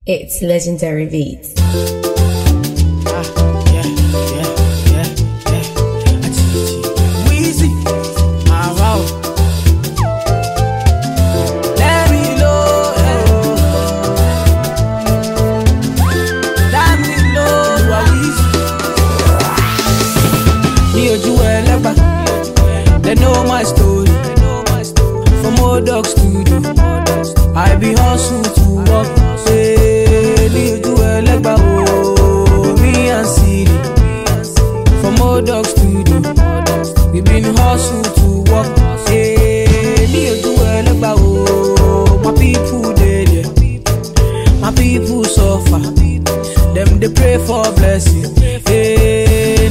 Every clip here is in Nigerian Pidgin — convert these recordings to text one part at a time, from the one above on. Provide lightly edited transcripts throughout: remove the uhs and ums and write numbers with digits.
It's Legendary Beats. They know my story. From old dog studio, I be hustle to work. Say, me and City. From old dog studio, we been hustle to work. Say, my people dead, my people suffer. Them they pray for blessing. Hey,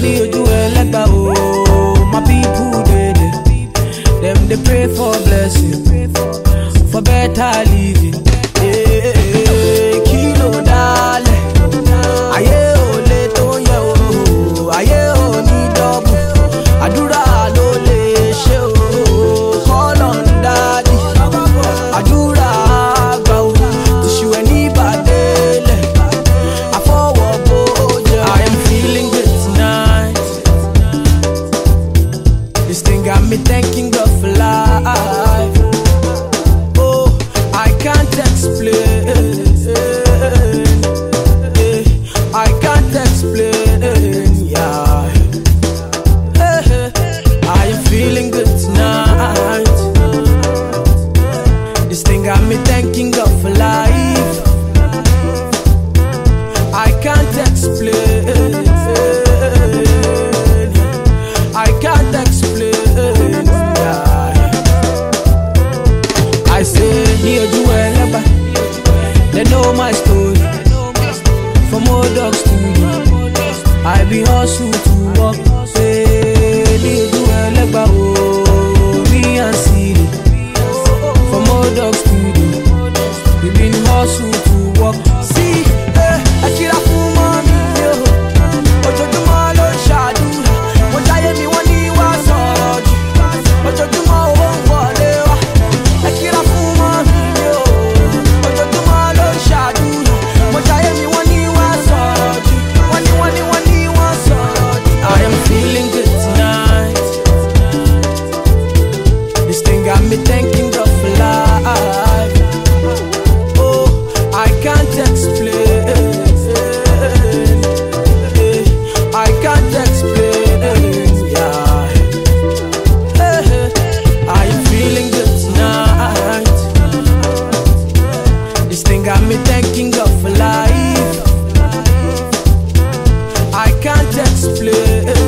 my people dead. Them they pray for blessing, for better living. Hey, kilo dale, aye ole to ye o, aye o ni double. Adura lo le she o, call on daddy. Adura agba o, tishu eni badele. I forward boja. I am feeling good tonight. This thing got me thanking God for life. Oh, I can't explain. I can't explain. Yeah. I am feeling good tonight. This thing got me thanking God for life. I can't explain. I can't explain. I say, near do wherever. They know my story. From old dog studio, I be hustle to work. Say, near do wherever. Oh, me and City. From old dog studio, we been hustle to work. See, I kill a fool, mommy, yo. Ojo do malo shadu. Oja ye mi wani wa soroju. Ojo do ma won wole wa. I kill a fool, mommy, yo. Ojo do malo shadu. Oja ye mi wani wa soroju. Wani wa soroju. I am feeling good tonight. This thing got me thanking God for life. Oh, I can't explain. I can't explain. Yeah. I am feeling good tonight. This thing got me thanking God for life. I can't explain.